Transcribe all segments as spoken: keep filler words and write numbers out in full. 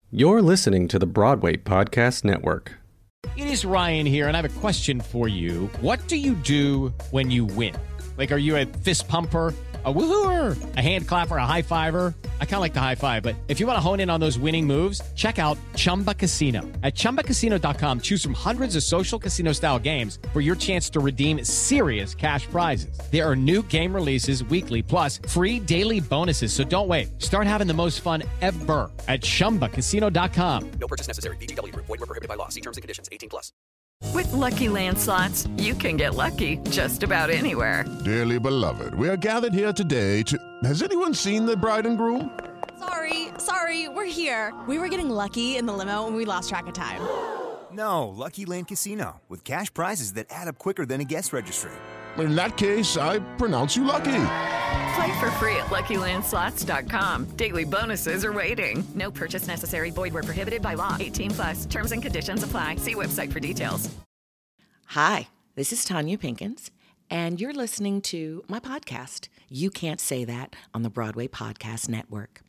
You're listening to the Broadway Podcast Network. It is Ryan here, and I have a question for you. What do you do when you win? Like, are you a fist pumper, a woo-hooer, a hand clapper, a high-fiver? I kind of like the high-five, but if you want to hone in on those winning moves, check out Chumba Casino. At Chumba Casino dot com, choose from hundreds of social casino-style games for your chance to redeem serious cash prizes. There are new game releases weekly, plus free daily bonuses, so don't wait. Start having the most fun ever at Chumba Casino dot com. No purchase necessary. V G W. Void where prohibited by law. See terms and conditions. eighteen plus. With Lucky Land Slots, you can get lucky just about anywhere. Dearly beloved, we are gathered here today to... Has anyone seen the bride and groom? Sorry, sorry, we're here. We were getting lucky in the limo and we lost track of time. No, Lucky Land Casino, with cash prizes that add up quicker than a guest registry. In that case, I pronounce you lucky. Play for free at Lucky Land Slots dot com. Daily bonuses are waiting. No purchase necessary. Void where prohibited by law. eighteen plus. Terms and conditions apply. See website for details. Hi, this is Tanya Pinkins, and you're listening to my podcast, You Can't Say That, on the Broadway Podcast Network.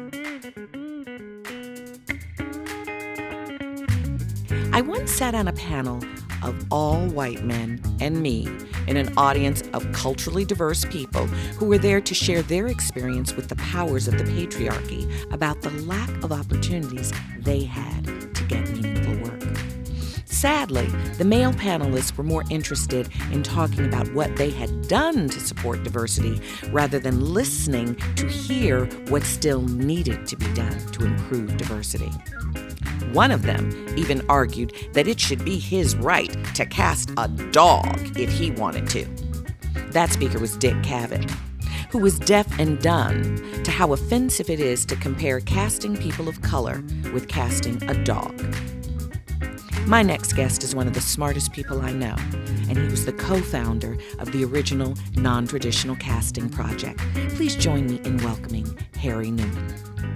I once sat on a panel of all white men and me in an audience of culturally diverse people who were there to share their experience with the powers of the patriarchy about the lack of opportunities they had to get meaningful work. Sadly, the male panelists were more interested in talking about what they had done to support diversity rather than listening to hear what still needed to be done to improve diversity. One of them even argued that it should be his right to cast a dog if he wanted to. That speaker was Dick Cavett, who was deaf and dumb to how offensive it is to compare casting people of color with casting a dog. My next guest is one of the smartest people I know, and he was the co-founder of the original non-traditional casting project. Please join me in welcoming Harry Newman.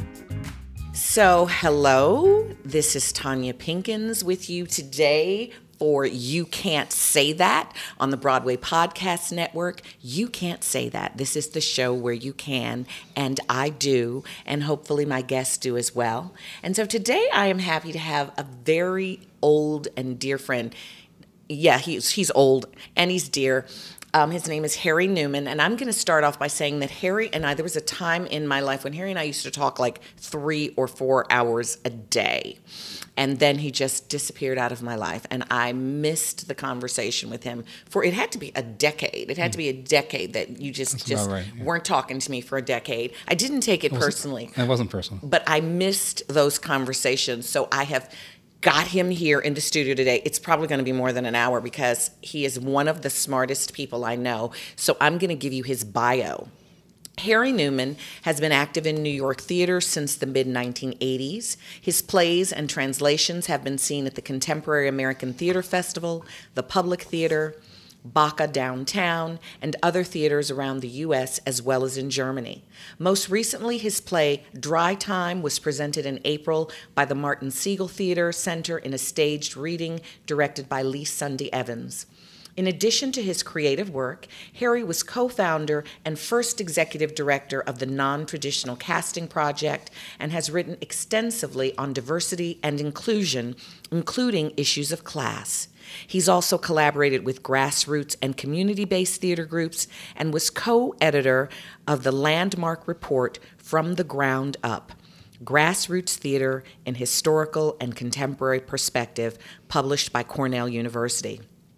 So, hello, this is Tanya Pinkins with you today for You Can't Say That on the Broadway Podcast Network. You Can't Say That. This is the show where you can, and I do, and hopefully my guests do as well. And so today I am happy to have a very old and dear friend. Yeah, he's he's old and he's dear. Um, his name is Harry Newman, and I'm going to start off by saying that Harry and I, there was a time in my life when Harry and I used to talk like three or four hours a day, and then he just disappeared out of my life, and I missed the conversation with him for, it had to be a decade. It had mm. to be a decade that you just, That's just right, yeah. weren't talking to me for a decade. I didn't take it, it personally. It wasn't personal. But I missed those conversations, so I have got him here in the studio today. It's probably going to be more than an hour because he is one of the smartest people I know. So I'm going to give you his bio. Harry Newman has been active in New York theater since the mid nineteen eighties. His plays and translations have been seen at the Contemporary American Theater Festival, the Public Theater, Baca Downtown, and other theaters around the U S as well as in Germany. Most recently, his play Dry Time was presented in April by the Martin Siegel Theater Center in a staged reading directed by Lee Sunday Evans. In addition to his creative work, Harry was co-founder and first executive director of the Non-Traditional Casting Project and has written extensively on diversity and inclusion, including issues of class. He's also collaborated with grassroots and community-based theater groups and was co-editor of the landmark report From the Ground Up, Grassroots Theater in Historical and Contemporary Perspective, published by Cornell University.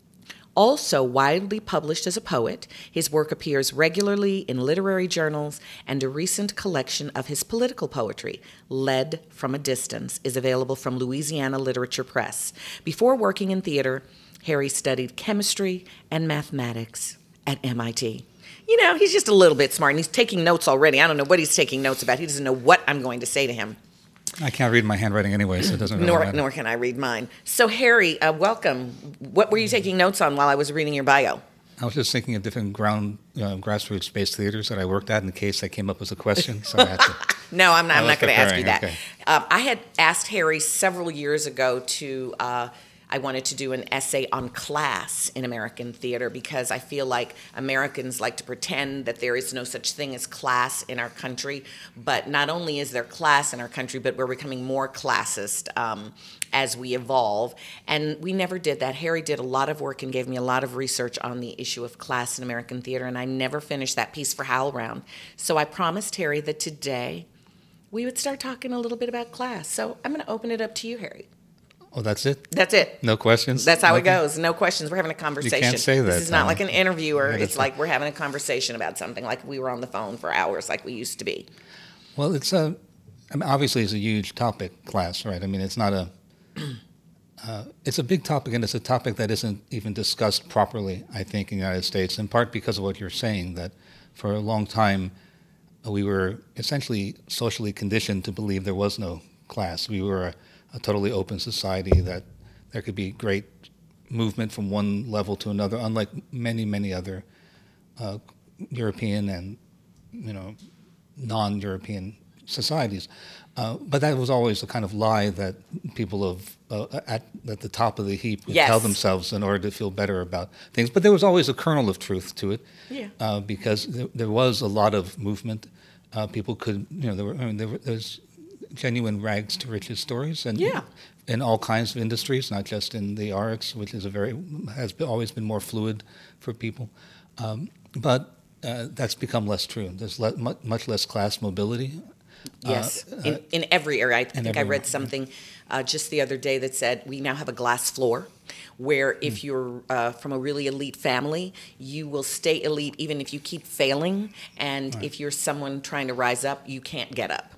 Also widely published as a poet, his work appears regularly in literary journals, and a recent collection of his political poetry, Led from a Distance, is available from Louisiana Literature Press. Before working in theater, Harry studied chemistry and mathematics at M I T. You know, he's just a little bit smart, and he's taking notes already. I don't know what he's taking notes about. He doesn't know what I'm going to say to him. I can't read my handwriting anyway, so it doesn't really nor, matter. Nor can I read mine. So, Harry, uh, welcome. What were you taking notes on while I was reading your bio? I was just thinking of different ground uh, grassroots-based theaters that I worked at in case that came up as a question. So I had to, no, I'm not, I'm not going to ask you that. Okay. Uh, I had asked Harry several years ago to, uh, I wanted to do an essay on class in American theater because I feel like Americans like to pretend that there is no such thing as class in our country. But not only is there class in our country, but we're becoming more classist um, as we evolve. And we never did that. Harry did a lot of work and gave me a lot of research on the issue of class in American theater, and I never finished that piece for HowlRound. So I promised Harry that today we would start talking a little bit about class. So I'm going to open it up to you, Harry. Oh, that's it? That's it. No questions? That's how Nothing? it goes. No questions. We're having a conversation. You can't say that. This is not Tom. like an interviewer. Yeah, It's that's like we're having a conversation about something, like we were on the phone for hours like we used to be. Well, it's a, I mean, obviously it's a huge topic, class, right? I mean, it's not a, uh, it's a big topic, and it's a topic that isn't even discussed properly, I think, in the United States, in part because of what you're saying, that for a long time uh, we were essentially socially conditioned to believe there was no class. We were a, a totally open society, that there could be great movement from one level to another, unlike many, many other uh, European and, you know, non-European societies. Uh, but that was always a kind of lie that people of uh, at, at the top of the heap would Yes. tell themselves in order to feel better about things. But there was always a kernel of truth to it, Yeah. uh, because there, there was a lot of movement. Uh, people could, you know, there were, I mean, there were, there's genuine rags to riches stories, and Yeah. in all kinds of industries, not just in the arts, which is a very has been, always been more fluid for people. Um, but uh, that's become less true. There's le- much, much less class mobility. Yes, Uh, in, in every area. I think I every read area, something uh, just the other day that said we now have a glass floor where if Mm. you're uh, from a really elite family, you will stay elite even if you keep failing. And if you're someone trying to rise up, you can't get up.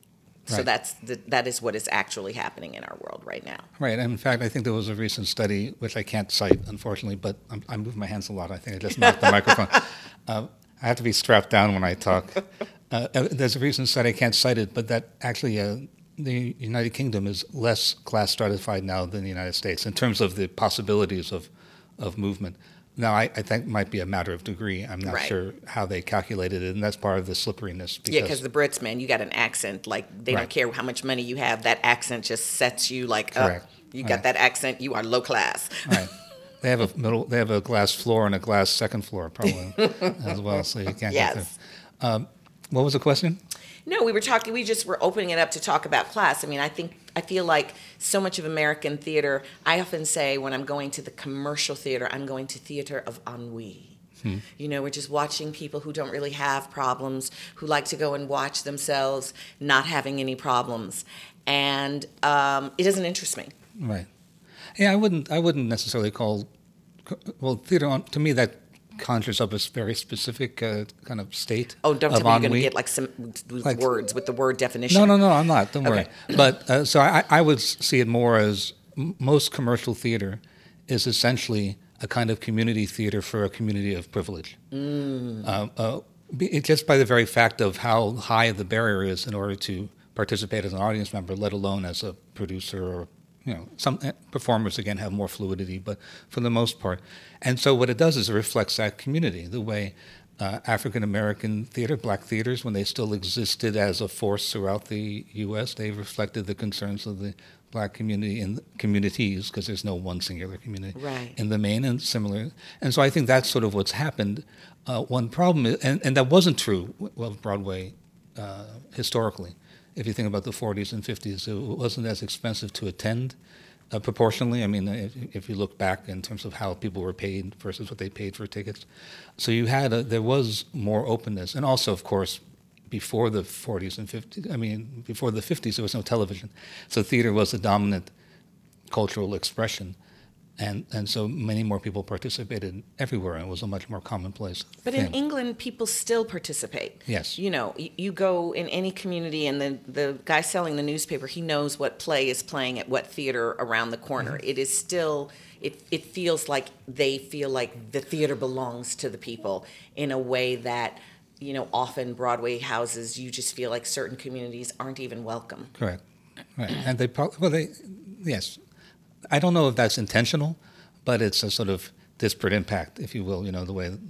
So Right. that's the, that is what is actually happening in our world right now. Right, and in fact, I think there was a recent study, which I can't cite, unfortunately, but I'm, I move my hands a lot. I think I just knocked the microphone. Uh, I have to be strapped down when I talk. Uh, there's a recent study, I can't cite it, but that actually uh, the United Kingdom is less class stratified now than the United States in terms of the possibilities of, of movement. Now, I, I think it might be a matter of degree. I'm not Right. sure how they calculated it, and that's part of the slipperiness. Yeah, because the Brits, man, you got an accent. Like, they don't Right. care how much money you have. That accent just sets you like up. Correct. You Right. got that accent, you are low class. Right. They have a middle. They have a glass floor and a glass second floor, probably as well. So you can't get there. Yes. Um, what was the question? No, we were talking, we just were opening it up to talk about class. I mean, I think, I feel like so much of American theater, I often say when I'm going to the commercial theater, I'm going to theater of ennui. Hmm. You know, we're just watching people who don't really have problems, who like to go and watch themselves not having any problems. And um, it doesn't interest me. Right. Yeah, I wouldn't. I wouldn't necessarily call. Well, theater on, to me that conjures up a very specific uh, kind of state. Oh, don't of tell me you're going ennui. to get like some with Like- words, with the word definition. No, no, no. I'm not. Don't worry. Okay. But uh, so I, I would see it more as m- most commercial theater is essentially a kind of community theater for a community of privilege. Mm. Uh, uh, be- it, just by the very fact of how high the barrier is in order to participate as an audience member, let alone as a producer or, you know, some uh, performers, again, have more fluidity, but for the most part. And so what it does is it reflects that community, the way uh, African-American theater, black theaters, when they still existed as a force throughout the U S, they reflected the concerns of the black community in communities, because there's no one singular community Right. in the main, and similar. And so I think that's sort of what's happened. Uh, one problem, is, and, and that wasn't true of Broadway uh, historically. If you think about the forties and fifties, it wasn't as expensive to attend uh, proportionally. I mean, if, if you look back in terms of how people were paid versus what they paid for tickets. So you had, a, there was more openness. And also, of course, before the forties and fifties, I mean, before the fifties, there was no television. So theater was the dominant cultural expression. And and so many more people participated everywhere, and it was a much more commonplace But thing. in England, people still participate. Yes. You know, you, you go in any community, and the, the guy selling the newspaper, he knows what play is playing at what theater around the corner. Mm-hmm. It is still, it, it feels like they feel like the theater belongs to the people in a way that, you know, often Broadway houses, you just feel like certain communities aren't even welcome. Correct. Right. And they probably, well, they, yes. I don't know if that's intentional, but it's a sort of disparate impact, if you will, you know, the way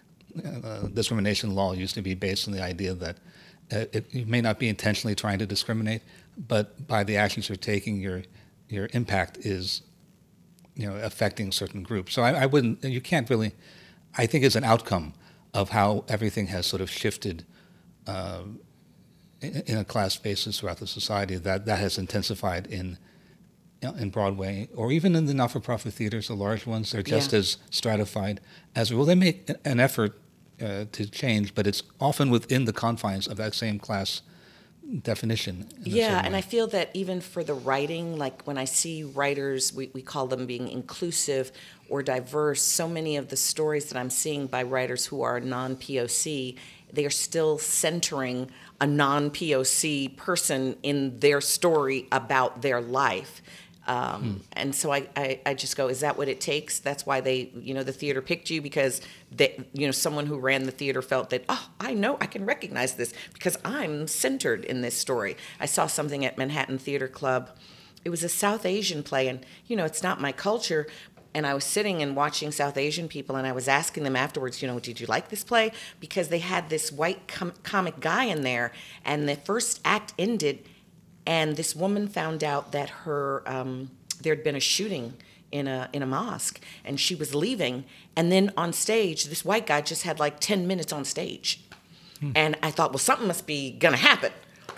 uh, discrimination law used to be based on the idea that uh, it, you may not be intentionally trying to discriminate, but by the actions you're taking, your your impact is you know, affecting certain groups. So I, I wouldn't. You can't really. I think it's an outcome of how everything has sort of shifted uh, in, in a class basis throughout the society. That that has intensified in you know, in Broadway, or even in the not-for-profit theaters, the large ones. They're just Yeah. as stratified as well. They make an effort uh, to change, but it's often within the confines of that same class definition. Yeah, and I feel that even for the writing, like when I see writers, we, we call them being inclusive or diverse, so many of the stories that I'm seeing by writers who are non-P O C, they are still centering a non-P O C person in their story about their life. Um, hmm. And so I, I, I just go, is that what it takes? That's why they, you know, the theater picked you, because they, you know, someone who ran the theater felt that, oh, I know, I can recognize this because I'm centered in this story. I saw something at Manhattan Theater Club. It was a South Asian play, and, you know, it's not my culture. And I was sitting and watching South Asian people, and I was asking them afterwards, you know, did you like this play? Because they had this white com- comic guy in there, and the first act ended, and this woman found out that her um, there had been a shooting in a in a mosque, and she was leaving. And then on stage, this white guy just had like ten minutes on stage. Hmm. And I thought, well, something must be going to happen.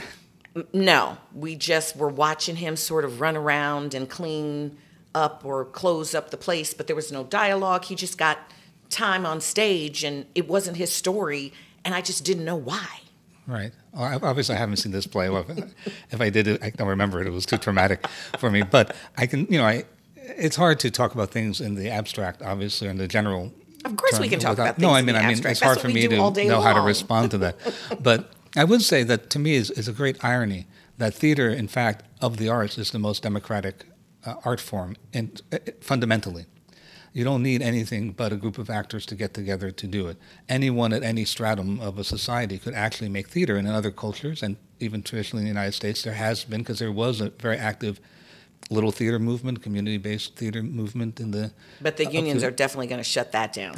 No, we just were watching him sort of run around and clean up or close up the place, but there was no dialogue. He just got time on stage, and it wasn't his story, and I just didn't know why. Right. Well, obviously, I haven't seen this play. Well, if I did, I don't remember it. It was too traumatic for me. But I can, you know, I. It's hard to talk about things in the abstract, obviously, in the general. Of course, term, we can talk without, about things no, I in mean, the I mean, abstract. it's That's hard what for we me do to all day know how to long. respond to that. But I would say that to me is is a great irony that theater, in fact, of the arts, is the most democratic uh, art form, and uh, fundamentally. You don't need anything but a group of actors to get together to do it. Anyone at any stratum of a society could actually make theater. And in other cultures, and even traditionally in the United States, there has been, because there was a very active little theater movement, community-based theater movement in the... But the uh, unions to, are definitely going to shut that down.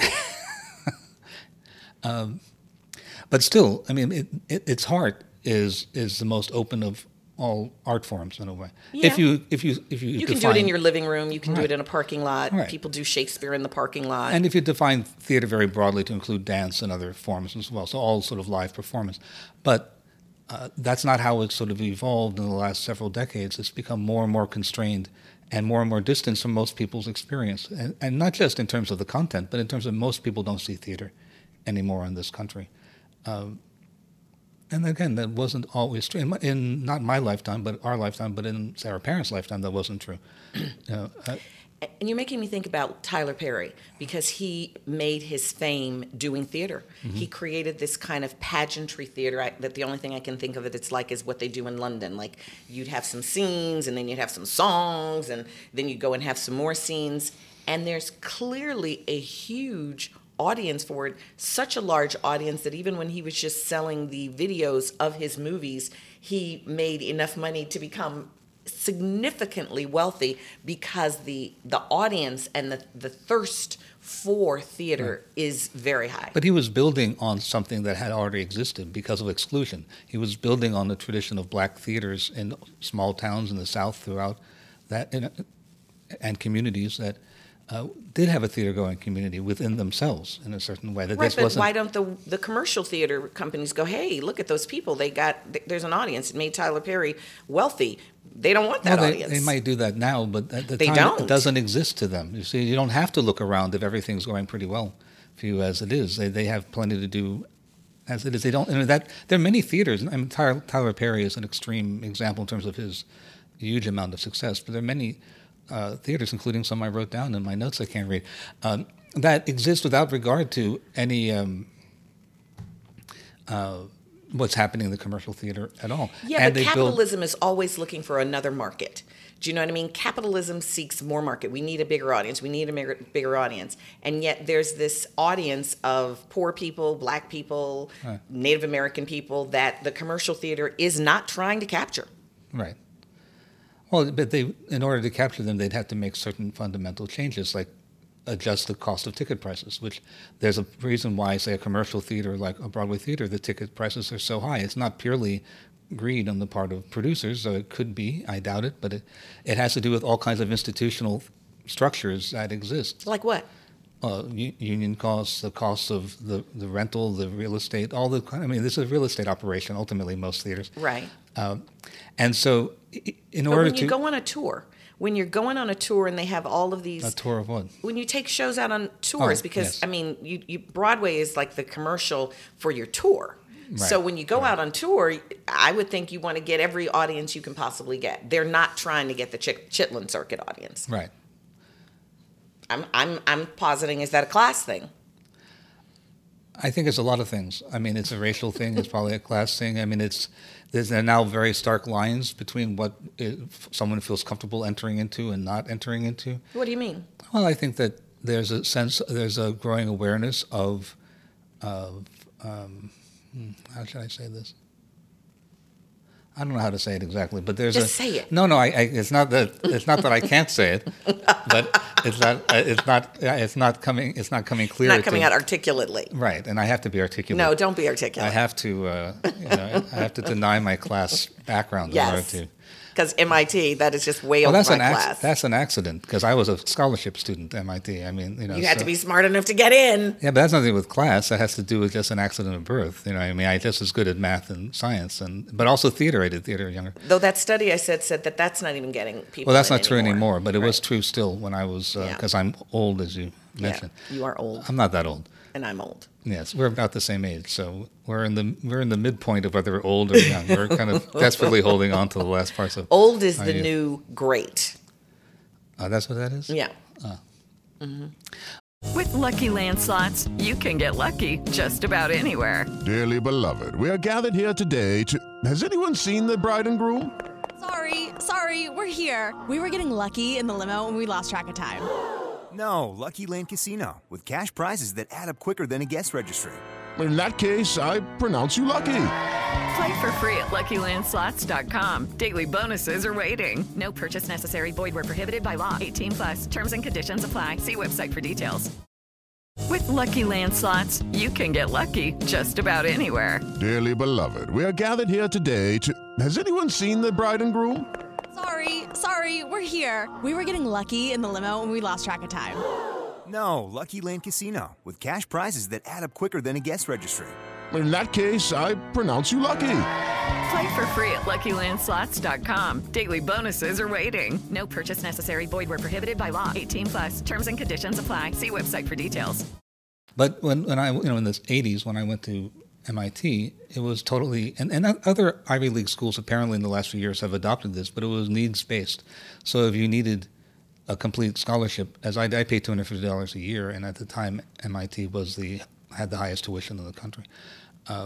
um, but still, I mean, it, it, its heart is is the most open of all art forms in a way. Yeah. If you if you if you You define, can do it in your living room. You can right. do it in a parking lot. Right. People do Shakespeare in the parking lot. And if you define theater very broadly to include dance and other forms as well, so all sort of live performance. But uh, that's not how it's sort of evolved in the last several decades. It's become more and more constrained and more and more distant from most people's experience. And, and not just in terms of the content, but in terms of most people don't see theater anymore in this country. Um, And again, that wasn't always true. In, my, in not my lifetime, but our lifetime, but in say, our parents' lifetime, that wasn't true. uh, uh, And you're making me think about Tyler Perry, because he made his fame doing theater. Mm-hmm. He created this kind of pageantry theater I, that the only thing I can think of it it's like is what they do in London. Like you'd have some scenes, and then you'd have some songs, and then you'd go and have some more scenes. And there's clearly a huge audience for it, such a large audience that even when he was just selling the videos of his movies, he made enough money to become significantly wealthy, because the the audience and the, the thirst for theater right. is very high. But he was building on something that had already existed because of exclusion. He was building on the tradition of black theaters in small towns in the South throughout that, and, and communities that Uh, did have a theater-going community within themselves in a certain way. That right, this but wasn't... why don't the the commercial theater companies go, hey, look at those people. They got, there's an audience. It made Tyler Perry wealthy. They don't want that well, they, audience. They might do that now, but at the they time don't. it doesn't exist to them. You see, you don't have to look around if everything's going pretty well for you as it is. They they have plenty to do as it is. They don't. I mean, that there are many theaters. I mean, Tyler, Tyler Perry is an extreme example in terms of his huge amount of success, but there are many Uh, theaters, including some I wrote down in my notes I can't read, um, that exist without regard to any um, uh, what's happening in the commercial theater at all. Yeah, and but capitalism build... is always looking for another market. Do you know what I mean? Capitalism seeks more market. We need a bigger audience. We need a bigger, bigger audience. And yet there's this audience of poor people, black people, right. Native American people that the commercial theater is not trying to capture. Right. Well, but they, in order to capture them, they'd have to make certain fundamental changes, like adjust the cost of ticket prices, which there's a reason why, say, a commercial theater like a Broadway theater, the ticket prices are so high. It's not purely greed on the part of producers, so it could be, I doubt it, but it, it has to do with all kinds of institutional structures that exist. Like what? Uh, u- union costs, the cost of the, the rental, the real estate, all the. I mean, this is a real estate operation. Ultimately, most theaters. Right. Um, and so, i- in But order when to you go on a tour, when you're going on a tour and they have all of these. a tour of what? When you take shows out on tours, Oh, because yes. I mean, you, you Broadway is like the commercial for your tour. So Right, when you go out on tour, I would think you want to get every audience you can possibly get. They're not trying to get the Chit- Chitlin Circuit audience. Right. I'm I'm I'm positing, is that a class thing? I think it's a lot of things. I mean, it's a racial thing. It's probably a class thing. I mean, it's there's there are now very stark lines between what it, someone feels comfortable entering into and not entering into. What do you mean? Well, I think that there's a sense, there's a growing awareness of, of um, hmm, how should I say this? I don't know how to say it exactly, but there's Just a say it. No, no, I, I, it's not that it's not that I can't say it, but it's not uh, it's not it's not coming it's not coming clear. Not coming to, out articulately. right, and I have to be articulate. No, don't be articulate. I have to, uh, you know, I have to deny my class background in Yes. order to. Because M I T, that is just way Well, over that's my an ac- class. that's an accident because I was a scholarship student at M I T. I mean, you know, you had so- to be smart enough to get in. Yeah, but that's nothing with class. That has to do with just an accident of birth. You know, I mean, I just as good at math and science, and but also theater. I did theater younger. Though that study I said said that that's not even getting people. Well, that's in not true anymore, but it was Right. true still when I was Yeah. because I'm old, as you Yeah, mentioned. you are old, I'm not that old. and I'm old. Yes, we're about the same age, so we're in the we're in the midpoint of whether we're old or young. We're kind of desperately holding on to the last parts of Old is our the youth. new great. Uh, that's what that is. Yeah. With Lucky Land Slots, you can get lucky just about anywhere. Dearly beloved, we are gathered here today to. Has anyone seen the bride and groom? Sorry, sorry, we're here. We were getting lucky in the limo and we lost track of time. No, Lucky Land Casino, with cash prizes that add up quicker than a guest registry. In that case, I pronounce you lucky. Play for free at Lucky Land Slots dot com. Daily bonuses are waiting. No purchase necessary. Void where prohibited by law. eighteen plus. Terms and conditions apply. See website for details. With Lucky Land Slots, you can get lucky just about anywhere. Dearly beloved, we are gathered here today to. Has anyone seen the bride and groom? Sorry, sorry, we're here. We were getting lucky in the limo and we lost track of time. No, Lucky Land Casino, with cash prizes that add up quicker than a guest registry. In that case, I pronounce you lucky. Play for free at Lucky Land Slots dot com. Daily bonuses are waiting. No purchase necessary. Void where prohibited by law. eighteen plus. Terms and conditions apply. See website for details. But when, when I, you know, in the eighties, when I went to M I T, it was totally, and, and other Ivy League schools apparently in the last few years have adopted this, but it was needs-based. So if you needed a complete scholarship, as I, I paid two hundred fifty dollars a year, and at the time M I T was the had the highest tuition in the country, uh,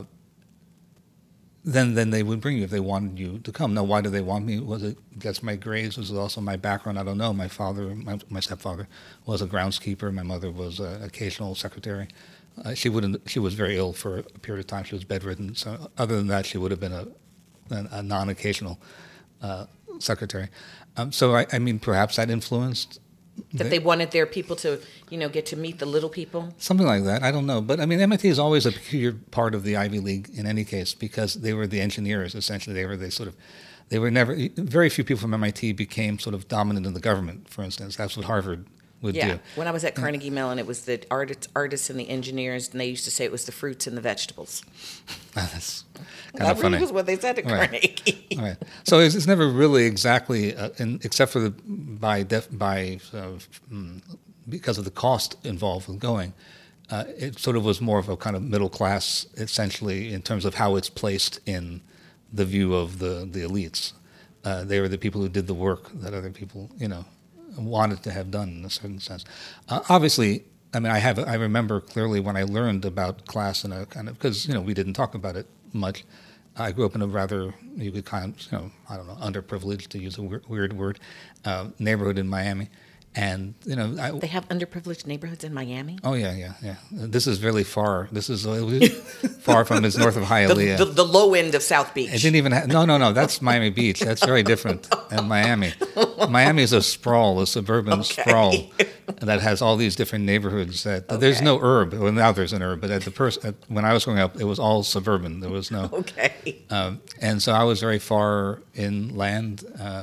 then then they would bring you if they wanted you to come. Now, why do they want me? Was it that's my grades? Was it also my background? I don't know. My father, my, my stepfather, was a groundskeeper. My mother was an occasional secretary. Uh, she wouldn't. She was very ill for a period of time. She was bedridden. So, other than that, she would have been a a, a non-occasional uh, secretary. Um, so, I, I mean, perhaps that influenced. That they wanted their people to, you know, get to meet the little people. Something like that. I don't know. But I mean, M I T is always a peculiar part of the Ivy League in any case because they were the engineers, essentially. They were the sort of, they were never, very few people from M I T became sort of dominant in the government, for instance. That's what Harvard would Yeah. do. When I was at Carnegie Mellon, it was the artists, artists and the engineers, and they used to say it was the fruits and the vegetables. That's kind That of funny. was what they said at Right. Carnegie. Right. So it's, it's never really exactly, uh, in, except for the by def, by uh, mm, because of the cost involved with going, uh, it sort of was more of a kind of middle class, essentially, in terms of how it's placed in the view of the the elites. Uh, they were the people who did the work that other people, you know, wanted to have done in a certain sense. Uh, obviously, I mean, I have I remember clearly when I learned about class in a kind of because you know we didn't talk about it much. I grew up in a rather, you could kind of, you know, I don't know, underprivileged, to use a weird, weird word, uh, neighborhood in Miami. And, you know, I, They have underprivileged neighborhoods in Miami. oh, yeah, yeah, yeah. This is really far. This is uh, far from, it's north of The, Hialeah. the, the low end of South Beach. It didn't even have, no, no, no, that's Miami Beach. That's very different than Miami. Miami is a sprawl, a suburban Okay. sprawl that has all these different neighborhoods. That There's no urb. Well, now there's an urb, but at the pers- at, when I was growing up, it was all suburban. There was no. Okay. Um, and so I was very far inland, uh,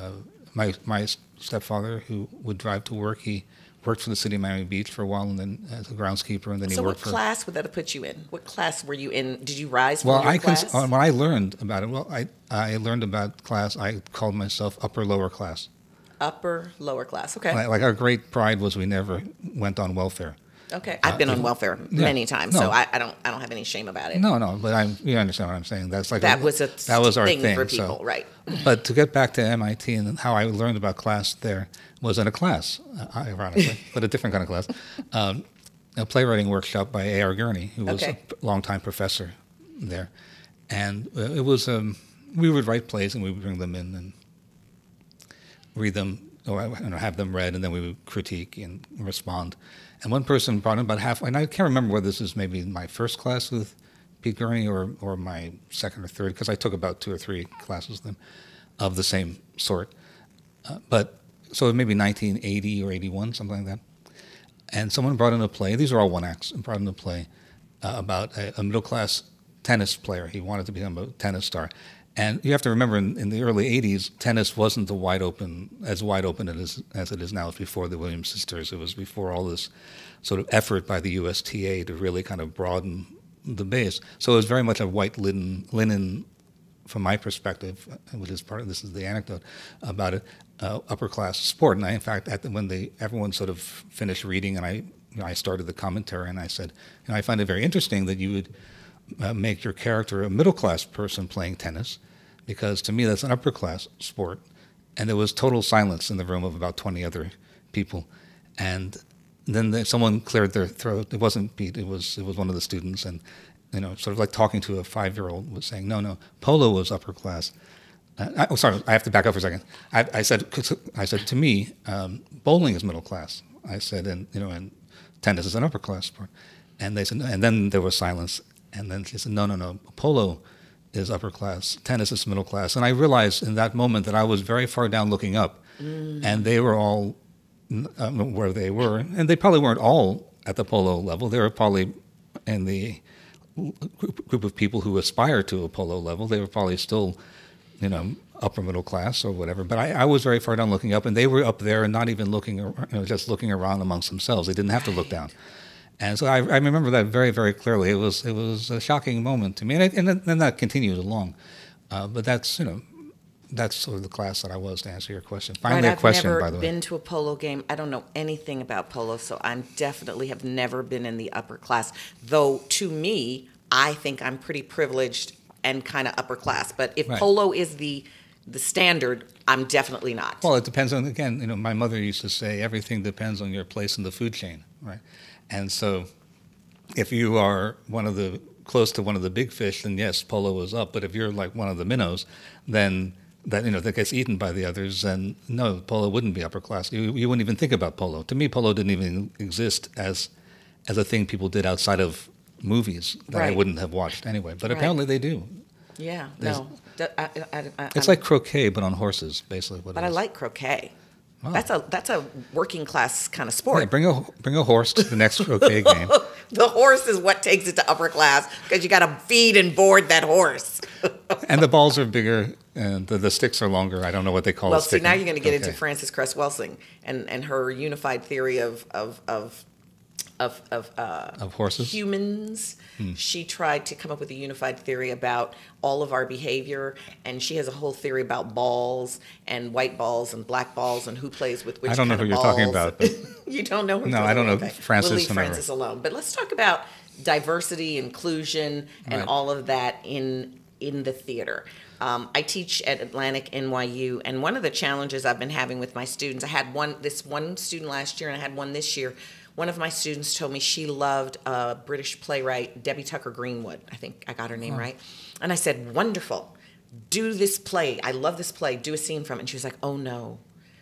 my my stepfather, who would drive to work, he worked for the city of Miami Beach for a while, and then as a groundskeeper, and then so he worked what for... class would that have put you in? What class were you in? Did you rise from Well, your I class? cons- when I learned about it, well, I I learned about class. I called myself upper lower class. Upper, lower class. Okay. Like, like our great pride was we never went on welfare. Okay. I've been uh, on welfare yeah. many times, No. so I, I don't I don't have any shame about it. No, no, but I'm you understand what I'm saying. That's like That a, was a that was our thing thing for people, so. right? But to get back to M I T and how I learned about class there was in a class, uh, ironically, but a different kind of class, um, a playwriting workshop by A R Gurney, who was Okay. a longtime professor there, and uh, it was um, we would write plays and we would bring them in and read them or you know, have them read, and then we would critique and respond. And one person brought in about half, and I can't remember whether this is maybe my first class with Pete Gurney or, or my second or third, because I took about two or three classes with them of the same sort. Uh, but so maybe nineteen eighty or eighty-one, something like that. And someone brought in a play, these are all one acts, and brought in a play uh, about a, a middle-class tennis player. He wanted to become a tennis star. And you have to remember, in, in the early eighties, tennis wasn't the wide open as wide open as, as it is now. It was before the Williams sisters. It was before all this sort of effort by the U S T A to really kind of broaden the base. So it was very much a white linen, linen from my perspective, which is part of this is the anecdote about it, uh, upper class sport. And I, in fact, at the, when they everyone sort of finished reading, and I, you know, I started the commentary, and I said, you know, I find it very interesting that you would Uh, make your character a middle-class person playing tennis, because to me that's an upper-class sport. And there was total silence in the room of about twenty other people. And then the, someone cleared their throat. It wasn't Pete. It was it was one of the students. And you know, sort of like talking to a five-year-old, was saying, "No, no, polo was upper-class." Uh, I, oh, sorry, I have to back up for a second. I, I said, I said to me, um, bowling is middle-class. I said, and you know, and tennis is an upper-class sport. And they said, no. And then there was silence. And then she said, no, no, no, polo is upper class, tennis is middle class. And I realized in that moment that I was very far down looking up, mm. and they were all um, where they were. And they probably weren't all at the polo level. They were probably in the group of people who aspire to a polo level. They were probably still, you know, upper middle class or whatever. But I, I was very far down looking up, and they were up there and not even looking, you know, just looking around amongst themselves. They didn't have to look down. And so I, I remember that very, very clearly. It was it was a shocking moment to me, and, it, and then that continues along. Uh, but that's you know, that's sort of the class that I was, to answer your question. Finally, right, a question, I've never by the way. been to a polo game. I don't know anything about polo, so I definitely have never been in the upper class. Though to me, I think I'm pretty privileged and kind of upper class. But if right. polo is the the standard, I'm definitely not. Well, it depends on, again, you know, my mother used to say everything depends on your place in the food chain, right? And so if you are one of the, close to one of the big fish, then yes, polo is up. But if you're like one of the minnows, then that, you know, that gets eaten by the others, then no, polo wouldn't be upper class. You, you wouldn't even think about polo. To me, polo didn't even exist as as a thing people did outside of movies that right. I wouldn't have watched anyway. But right. apparently they do. Yeah, There's, no. I, I, I, it's I'm, like croquet, but on horses, basically. What but it I is. like croquet. Oh. That's a that's a working class kind of sport. Yeah, bring a bring a horse to the next croquet game. The horse is what takes it to upper class, because you got to feed and board that horse. And the balls are bigger, and the, the sticks are longer. I don't know what they call it. Well, see, now you're going to get okay. into Frances Cress Welsing and, and her unified theory of of of of of, uh, of horses, humans. Hmm. She tried to come up with a unified theory about all of our behavior, and she has a whole theory about balls and white balls and black balls and who plays with which. I don't know kind who of you're balls. talking about. But You don't know who. No, I don't know okay. Frances. We'll leave whenever. Frances alone. But let's talk about diversity, inclusion, and right. all of that in in the theater. Um, I teach at Atlantic N Y U, and one of the challenges I've been having with my students, I had one this one student last year, and I had one this year. One of my students told me she loved a British playwright, Debbie Tucker Greenwood. I think I got her name oh. right. And I said, wonderful. Do this play. I love this play. Do a scene from it. And she was like, oh, no.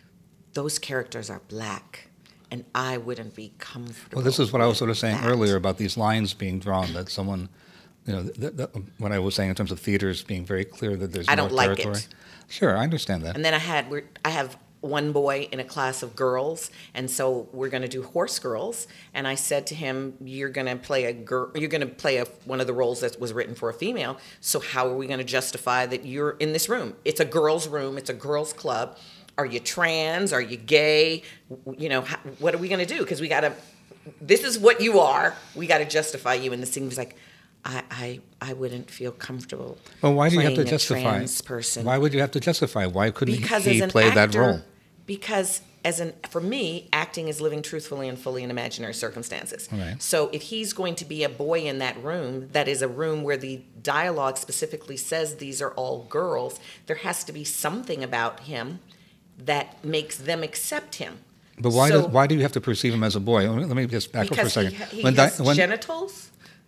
Those characters are black, and I wouldn't be comfortable. Well, this is what I was sort of saying that. earlier about these lines being drawn, that someone, you know, th- th- what I was saying in terms of theaters being very clear that there's I more don't like territory. it. Sure, I understand that. And then I had, we're, I have one boy in a class of girls, and so we're going to do Horse Girls. And I said to him, "You're going to play a girl. You're going to play a, one of the roles that was written for a female. So how are we going to justify that you're in this room? It's a girls' room. It's a girls' club. are you trans? Are you gay? You know, how, what are we going to do? Because we got to, this is what you are. We got to justify you. And the scene was like, I, I, I wouldn't feel comfortable. Well, why do you have to playing a justify? trans person. Why would you have to justify? Why couldn't Because he as an play actor, that role? Because as an for me, acting is living truthfully and fully in imaginary circumstances. Right. So if he's going to be a boy in that room, that is a room where the dialogue specifically says these are all girls, there has to be something about him that makes them accept him. But why so, does, why do you have to perceive him as a boy? Let me just back up for a second. Because he, he when has Di- when, genitals.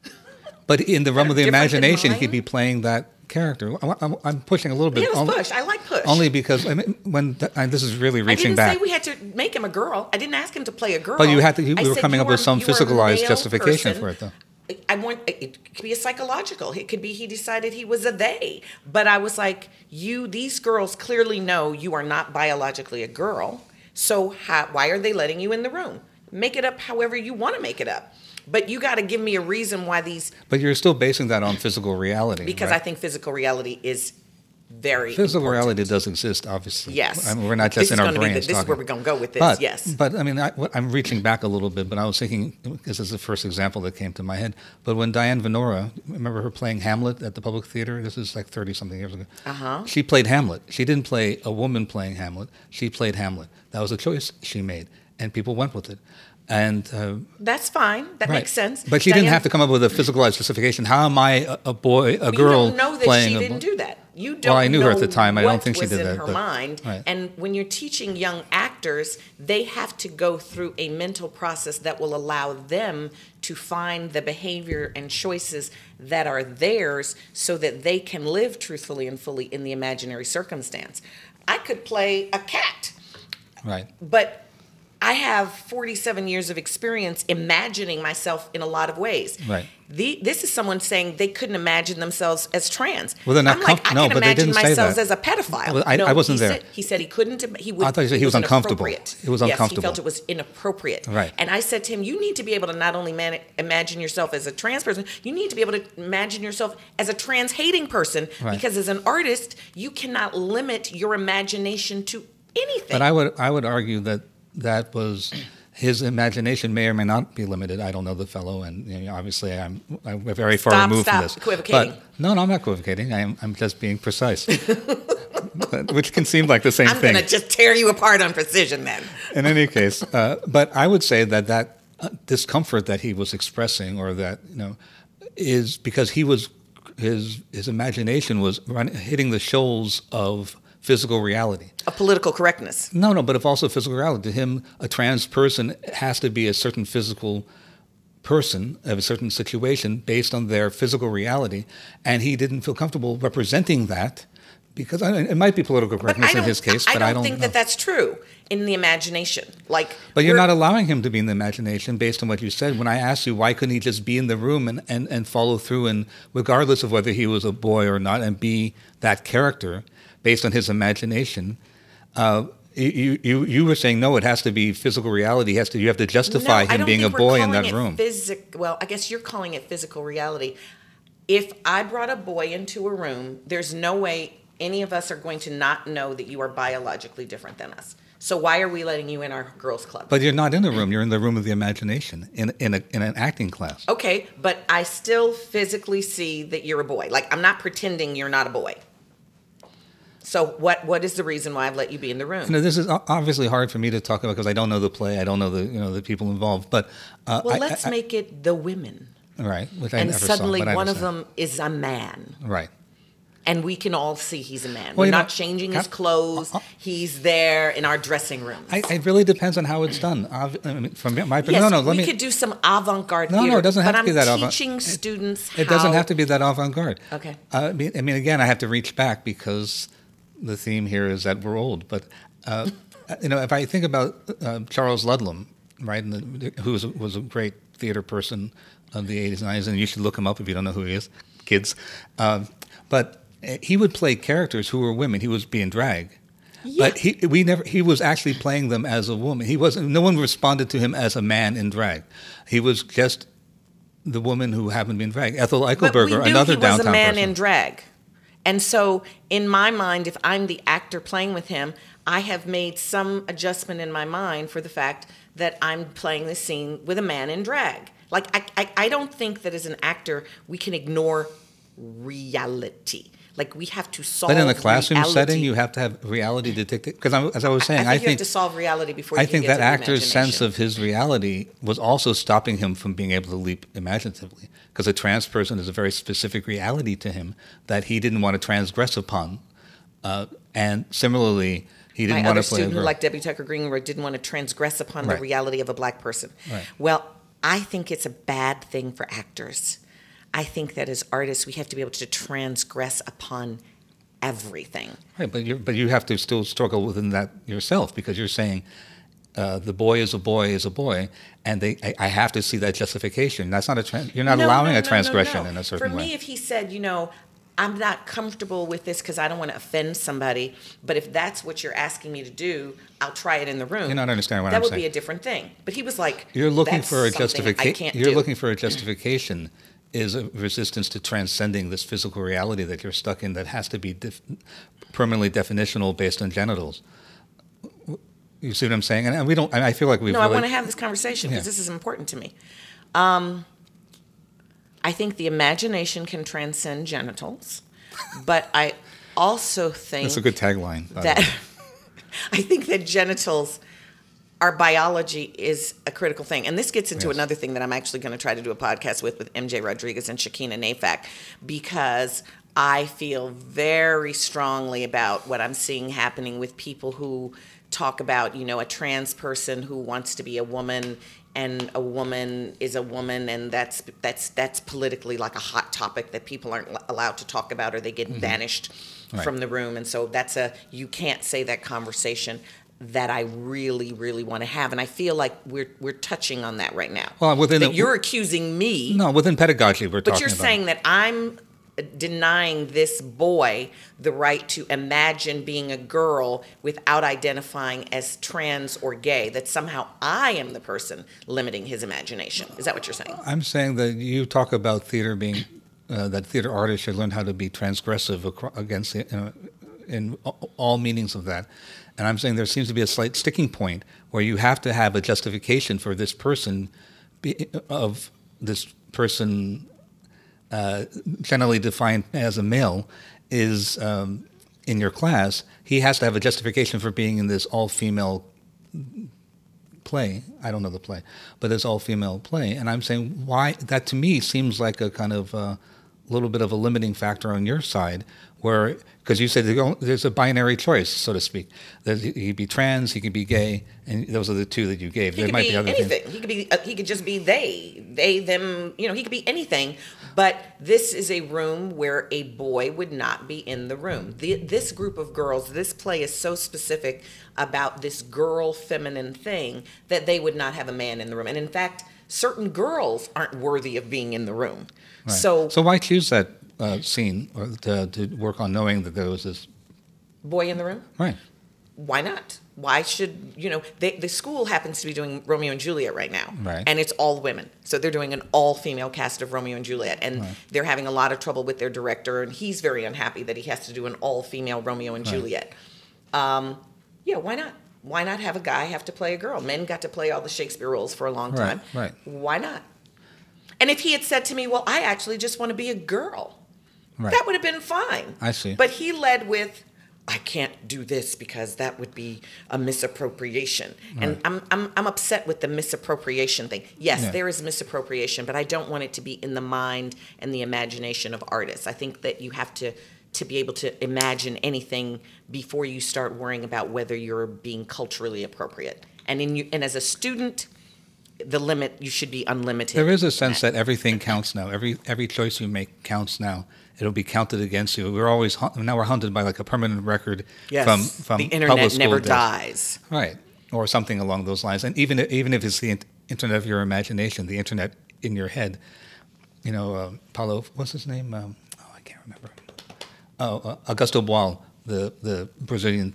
But in the realm of the Different than imagination, he mine? could be playing that character. I- I'm, I'm pushing a little bit. Yeah, it was only, Push. I like Push. Only because I mean, when and this is really I reaching didn't back. say we had to make him a girl. I didn't ask him to play a girl. But you had to. You I we were said coming you up with are- some you are a physicalized male justification person. for it, though. I want it could be a psychological. It could be he decided he was a they. But I was like, you. These girls clearly know you are not biologically a girl. So how, why are they letting you in the room? Make it up however you want to make it up. But you got to give me a reason why these. But you're still basing that on physical reality. Because right? I think physical reality is very physical important. reality does exist, obviously. Yes. I mean, we're not This just is in our gonna be the- brains. this is talking. where we're gonna go with this, But, yes. But I mean, I, what- I'm reaching back a little bit, but I was thinking, because this is the first example that came to my head. But when Diane Venora, remember her playing Hamlet at the Public Theater? This is like thirty something years ago. Uh-huh. She played Hamlet. She didn't play a woman playing Hamlet. She played Hamlet. That was a choice she made, and people went with it. And uh, That's fine. That right. makes sense. But she Diane, didn't have to come up with a physicalized justification. How am I a, a boy, a But girl you don't know that playing she a didn't boy? do that. You don't Well, I knew know her at the time. I what don't think she was did in that, her but- mind. right. And when you're teaching young actors, they have to go through a mental process that will allow them to find the behavior and choices that are theirs so that they can live truthfully and fully in the imaginary circumstance. I could play a cat, Right. but I have forty-seven years of experience imagining myself in a lot of ways. Right. The, this is someone saying they couldn't imagine themselves as trans. Well, they're not I'm like, comf- I no, can but they imagine didn't say myself that. as a pedophile. Well, I- no, I wasn't he there. Said, he said he couldn't. He would. I thought you said he was uncomfortable. inappropriate. It was Yes, uncomfortable. he felt it was inappropriate. Right. And I said to him, you need to be able to not only man- imagine yourself as a trans person, you need to be able to imagine yourself as a trans-hating person. Right. Because as an artist, you cannot limit your imagination to anything. But I would I would argue that that was his imagination may or may not be limited. I don't know the fellow, and you know, obviously I'm, I'm very far Stop, removed stop from this. equivocating. But no, no, I'm not equivocating. I'm I'm just being precise, which can seem like the same I'm thing. going to just tear you apart on precision then. In any case, uh, but I would say that that uh, discomfort that he was expressing, or that you know, is because he was his his imagination was run, hitting the shoals of physical reality. A political correctness. No, no, but if also physical reality. To him, a trans person has to be a certain physical person of a certain situation based on their physical reality, and he didn't feel comfortable representing that because I mean, it might be political correctness in his case, but I don't, I don't think know. that that's true in the imagination. Like, But you're we're- not allowing him to be in the imagination based on what you said. When I asked you why couldn't he just be in the room and, and, and follow through, and regardless of whether he was a boy or not, and be that character based on his imagination, uh, you, you you were saying no, it has to be physical reality. It has to you have to justify no, I him don't being a think we're boy in calling that it room. Physic, well, I guess you're calling it physical reality. If I brought a boy into a room, there's no way any of us are going to not know that you are biologically different than us. So why are we letting you in our girls' club? But you're not in the room. You're in the room of the imagination in in a, in an acting class. Okay, but I still physically see that you're a boy. Like, I'm not pretending you're not a boy. So what what is the reason why I've let you be in the room? You know, this is o- obviously hard for me to talk about because I don't know the play. I don't know the you know the people involved. But uh, Well, I- let's I- I- make it the women. right, which I And never suddenly saw, but I one of understand. them is a man. Right. And we can all see he's a man. Well, We're you know, not changing his I- clothes. uh, uh, He's there in our dressing rooms. I, it really depends on how it's done. Ob- I mean, from my yes, no, no, let we me. could do some avant-garde No, no, theater. it doesn't have but to be I'm that avant- teaching students It how... doesn't have to be that avant-garde. Okay. Uh, I, mean, I mean, again, I have to reach back because the theme here is that we're old. But uh, you know, if I think about uh, Charles Ludlam, right, and the, who was a, was a great theater person of the eighties and nineties, and you should look him up if you don't know who he is, kids. Um, but he would play characters who were women. He was being drag. Yeah. But he we never he was actually playing them as a woman. He wasn't. No one responded to him as a man in drag. He was just the woman who happened to be in drag. Ethel But we Eichelberger, knew another he was downtown a man person. in drag. And so in my mind, if I'm the actor playing with him, I have made some adjustment in my mind for the fact that I'm playing this scene with a man in drag. Like, I, I, I don't think that as an actor, we can ignore reality. Like, we have to solve But in a classroom reality. setting, you have to have reality detected. Because as I was saying, I think I you think have to solve reality before you I can think get that to the actor's imagination. sense of his reality was also stopping him from being able to leap imaginatively. Because a trans person is a very specific reality to him that he didn't want to transgress upon. Uh, and similarly, he didn't My want other to play a student, who girl. like Debbie Tucker Greenberg, didn't want to transgress upon Right. the reality of a black person. Right. Well, I think it's a bad thing for actors. I think that as artists, we have to be able to transgress upon everything. Right, but you but you have to still struggle within that yourself, because you're saying uh, the boy is a boy is a boy, and they I, I have to see that justification. That's not a trans, you're not No, allowing no, a no, transgression no, no. in a certain For way. me, if he said, you know, I'm not comfortable with this because I don't want to offend somebody, but if that's what you're asking me to do, I'll try it in the room. You're not understanding what that I'm would saying. be a different thing. But he was like, You're looking that's for a something I justification. can't You're do. looking for a justification. Is a resistance to transcending this physical reality that you're stuck in that has to be def- permanently definitional based on genitals. You see what I'm saying? And we don't. I feel like we've. No, really, I want to have this conversation because Yeah. this is important to me. Um, I think the imagination can transcend genitals, but I also think That's a good tagline. by the that way. I think that genitals, our biology is a critical thing. And this gets into Yes. another thing that I'm actually going to try to do a podcast with, with M J Rodriguez and Shakina Nafak, because I feel very strongly about what I'm seeing happening with people who talk about, you know, a trans person who wants to be a woman and a woman is a woman, and that's that's that's politically like a hot topic that people aren't allowed to talk about, or they get banished Right. from the room. And so that's a, you can't say that conversation that I really, really want to have. And I feel like we're we're touching on that right now. Well, within that the- you're accusing me, No, within pedagogy, we're but talking you're about. saying that I'm denying this boy the right to imagine being a girl without identifying as trans or gay, that somehow I am the person limiting his imagination. Is that what you're saying? I'm saying that you talk about theater being, uh, that theater artists should learn how to be transgressive acro- against the, uh, in all meanings of that. And I'm saying there seems to be a slight sticking point where you have to have a justification for this person, be, of this person uh, generally defined as a male, is um, in your class. He has to have a justification for being in this all-female play. I don't know the play, but this all-female play. And I'm saying why, that to me seems like a kind of a little bit of a limiting factor on your side, where, because you said there's a binary choice, so to speak. That he could be trans, he could be gay, and those are the two that you gave. He there could might be be other anything. things. He could be. Uh, he could just be they, they, them. You know, he could be anything. But this is a room where a boy would not be in the room. The, this group of girls, this play is so specific about this girl feminine thing that they would not have a man in the room. And in fact, certain girls aren't worthy of being in the room. Right. So, so why choose that uh, scene or to, to work on knowing that there was this? boy in the room. Right. Why not? Why should, you know, they, the school happens to be doing Romeo and Juliet right now. Right. And it's all women. So they're doing an all-female cast of Romeo and Juliet. And Right. they're having a lot of trouble with their director, and he's very unhappy that he has to do an all-female Romeo and Right. Juliet. Um, yeah, why not? Why not have a guy have to play a girl? Men got to play all the Shakespeare roles for a long Right, time. right. Why not? And if he had said to me, well, I actually just want to be a girl, Right. that would have been fine. I see. But he led with, I can't do this because that would be a misappropriation. And Right. I'm, I'm I'm upset with the misappropriation thing. Yes, Yeah. there is misappropriation, but I don't want it to be in the mind and the imagination of artists. I think that you have to to be able to imagine anything before you start worrying about whether you're being culturally appropriate. And in you, and as a student, the limit, you should be unlimited. There is a sense that everything counts now. Every every choice you make counts now. It'll be counted against you. We're always hun- now we're hunted by like a permanent record Yes, from from the public internet school never days. dies. Right, or something along those lines. And even even if it's the in- internet of your imagination, the internet in your head, you know, uh, Paulo, what's his name? Um, oh, I can't remember. Oh, uh, Augusto Boal, the the Brazilian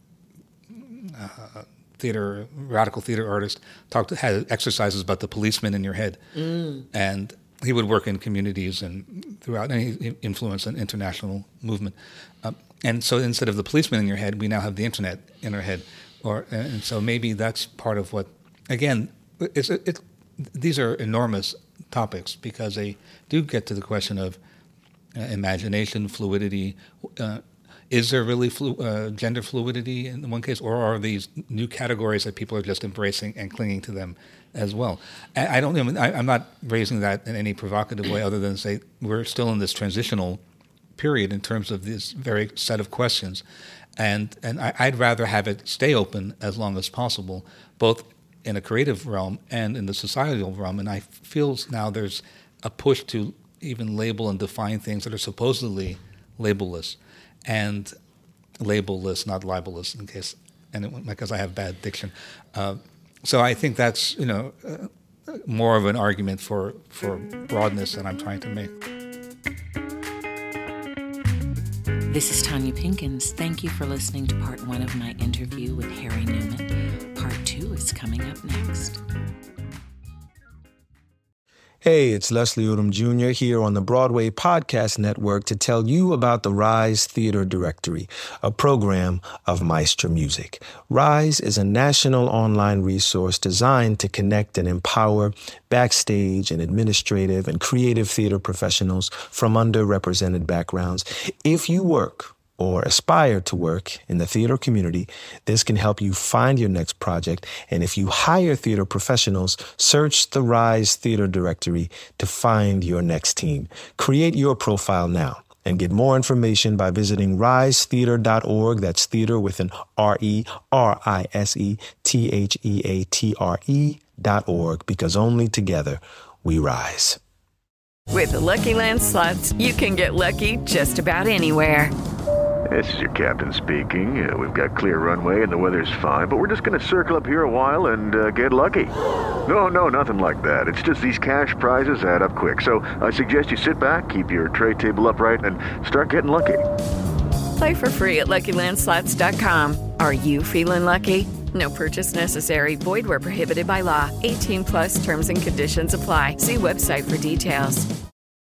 uh, theater radical theater artist, talked had exercises about the policeman in your head, Mm. and he would work in communities and throughout, and he influenced an international movement. Um, and so instead of the policeman in your head, we now have the internet in our head. Or and so maybe that's part of what, again, it's, it, it, these are enormous topics because they do get to the question of uh, imagination, fluidity. Uh, is there really flu, uh, gender fluidity in one case, or are these new categories that people are just embracing and clinging to them as well? I, I don't. I mean, I, I'm not raising that in any provocative way, other than to say we're still in this transitional period in terms of this very set of questions, and and I, I'd rather have it stay open as long as possible, both in a creative realm and in the societal realm. And I feel now there's a push to even label and define things that are supposedly labelless, and labelless, not libelous, in case, and it, because I have bad diction. Uh, so I think that's, you know, uh, more of an argument for, for broadness than I'm trying to make. This is Tanya Pinkins. Thank you for listening to part one of my interview with Harry Newman. Part two is coming up next. Hey, it's Leslie Odom Junior here on the Broadway Podcast Network to tell you about the Rise Theater Directory, a program of Maestro Music. Rise is a national online resource designed to connect and empower backstage and administrative and creative theater professionals from underrepresented backgrounds. If you work or aspire to work in the theater community, this can help you find your next project. And if you hire theater professionals, search the Rise Theater Directory to find your next team. Create your profile now and get more information by visiting rise theater dot org. That's theater with an R E R I S E T H E A T R E dot org, because only together we rise. With the Lucky Land Slots, you can get lucky just about anywhere. This is your captain speaking. Uh, we've got clear runway and the weather's fine, but we're just going to circle up here a while and uh, get lucky. No, no, nothing like that. It's just these cash prizes add up quick. So I suggest you sit back, keep your tray table upright, and start getting lucky. Play for free at lucky land slots dot com. Are you feeling lucky? No purchase necessary. Void where prohibited by law. eighteen plus terms and conditions apply. See website for details.